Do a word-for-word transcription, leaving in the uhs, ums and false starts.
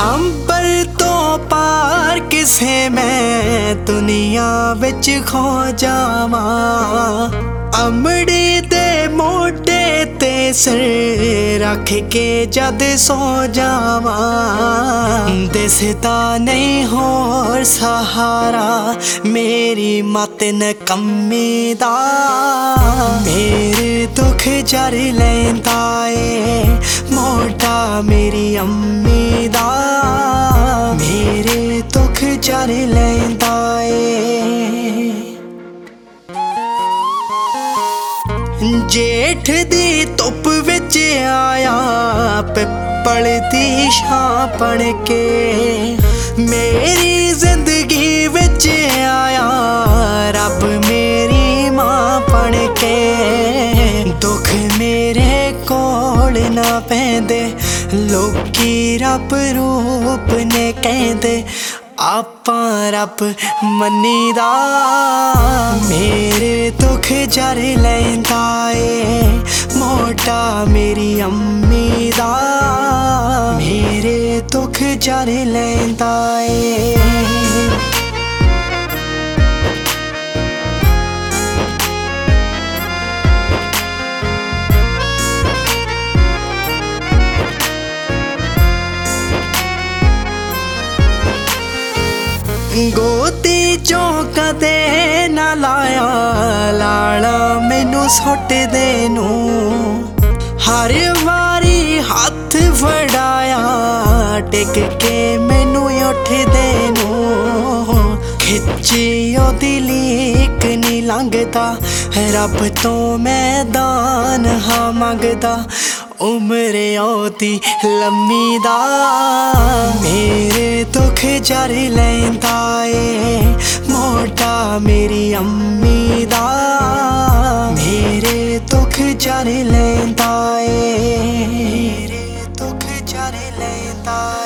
अंबर तो पार किसे मैं दुनिया विच खो जावा। अमड़ी दे मोटे ते सिर रख के जद सो जावा। दिसदा नहीं होर सहारा मेरी मत नकम्मी दा। मेरे दुख जर लैंदा ए मोटा मेरी अम्मी दा। मेरे दुख जर लैंदा ए। जेठ दी धुप विच आया पिपल दी छां बन के। मेरी जिंदगी विच आया रब मेरी मां बन के। दुख मेरे कोल ना पैंदे लोकी रब रूप ने कहंदे। आपां रब मन्नीदा मेरे दुख जर लैंदा ए मोटा मेरी अम्मी दा। मेरे दुख जर लैंदा ए। गोदी चों कदे ना लाया लाला मैनू सुट देनू। हर वारी हथ फड़ाया टिक के मैनू उठ देनू। खिची ओदी लीक नी लंघदा रब तो मैं दान हाँ मंगदा। उम्र ओदी लम्मी दा मेरे दुख जर लैंदा ए मोटा मेरी अम्मी दा। मेरे दुख जर लैंदा ए। मेरे दुख जर लैंदा।